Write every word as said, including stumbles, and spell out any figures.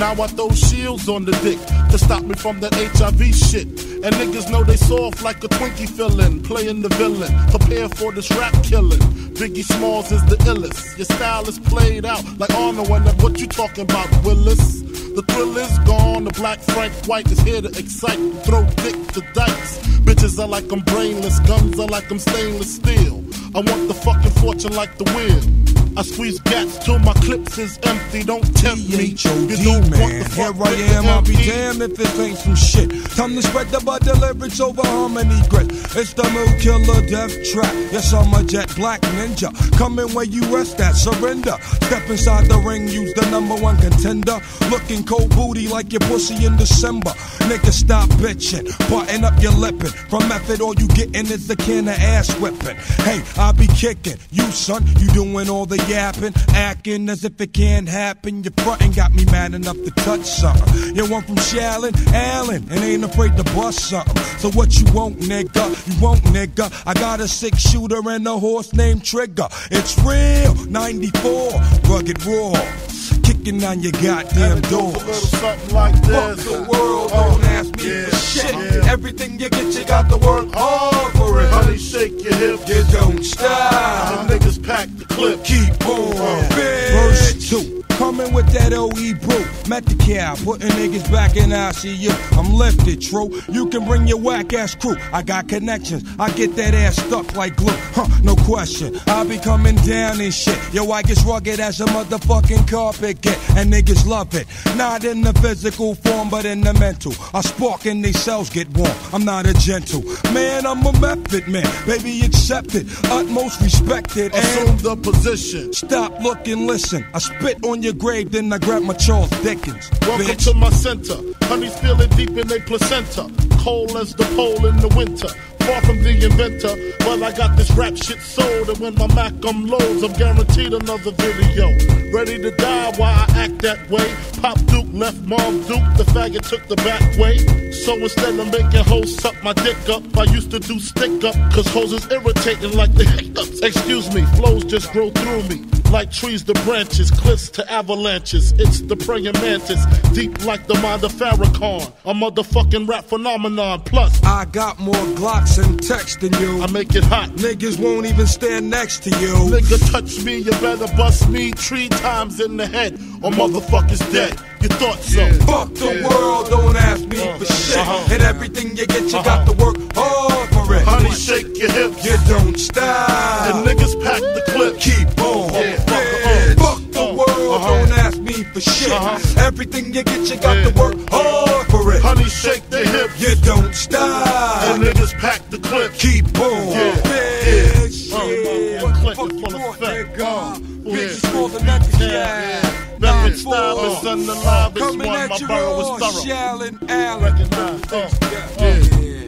Now I throw shields on the dick to stop me from that H I V shit. And niggas know they soft like a Twinkie fillin', playing the villain. Prepare for this rap killing. Biggie Smalls is the illest. Your style is played out like Arnold and that what you talking about, Willis? The thrill is gone, the black Frank White is here to excite, throw dick to dice. Bitches are like I'm brainless, guns are like I'm stainless steel. I want the fucking fortune like the wheel. I squeeze gats till my clips is empty. Don't tempt me. You don't man. want the fuck Here I am, I'll be damned if this ain't some shit. Time to spread the butter lyrics over harmony grit. It's the Mood Killer Death Trap. Yes, I'm a jet black ninja. Coming where you rest at, surrender. Step inside the ring, use the number one contender. Looking cold booty like your pussy in December. Nigga, stop bitching, button up your lippin'. From method, all you gettin' is a can of ass whipping. Hey, I be kicking. You, son, you doing all the yapping, acting as if it can't happen. Your frontin' got me mad enough to touch something. You want from Shallon, Allen, and ain't afraid to bust something. So what you want, nigga? You want, nigga? I got a six shooter and a horse named Trigger. It's real, ninety-four, rugged raw. Kicking on your goddamn doors. Something like this. Fuck the world, don't ask me yeah, for shit. yeah. Everything you get, you got to work hard for it. Honey, shake your hips. You don't stop. The niggas pack the clip. Keep on. Uh, Verse two. Coming with that O E brew. Met the cow, putting niggas back in I C U. I'm lifted, true. You can bring your whack ass crew. I got connections. I get that ass stuck like glue. Huh, no question. I be coming down and shit. Yo, I get rugged as a motherfucking carpet get. And niggas love it. Not in the physical form, but in the mental. I spark and they cells get warm. I'm not a gentle man, I'm a method man. Baby, accept it. Utmost respected. Assume the position. Stop, look, and listen. I spit on your grave, then I grab my Charles Dickens. Welcome bitch. to my center. Honey's feeling deep in their placenta. Cold as the pole in the winter. Far from the inventor, well I got this rap shit sold. And when my Mac unloads, I'm guaranteed another video. Ready to die while I act that way. Pop Duke left Mom Duke, the faggot took the back way. So instead of making hoes suck my dick up, I used to do stick up, cause hoes is irritating like the hiccups. Excuse me, flows just grow through me. Like trees to branches, cliffs to avalanches. It's the praying mantis, deep like the mind of Farrakhan. A motherfucking rap phenomenon. Plus, I got more Glocks and text than you. I make it hot. Niggas won't even stand next to you. Nigga touch me, you better bust me three times in the head, or motherfuckers dead. You thought so? Yeah. Fuck the yeah. world, don't ask me uh, for shit. Uh-huh. And everything you get, you uh-huh. got to work hard for it. Honey, shake your hips. You don't stop. And niggas pack the clip. Keep on. Yeah. Yeah. Fuck the uh, world, uh-huh. don't ask me for shit. Uh-huh. Everything you get, you got yeah. to work hard for it. Honey, shake the hips. You don't stop. And niggas pack the clip. Keep on. Yeah. Bitch, yeah. yeah. One clip fuck is full of effect. Bitches for the next yeah. Bevan style is on the live. This one, my at you borough all, is thorough. Shallon, Allen. Recognize. Uh, yeah.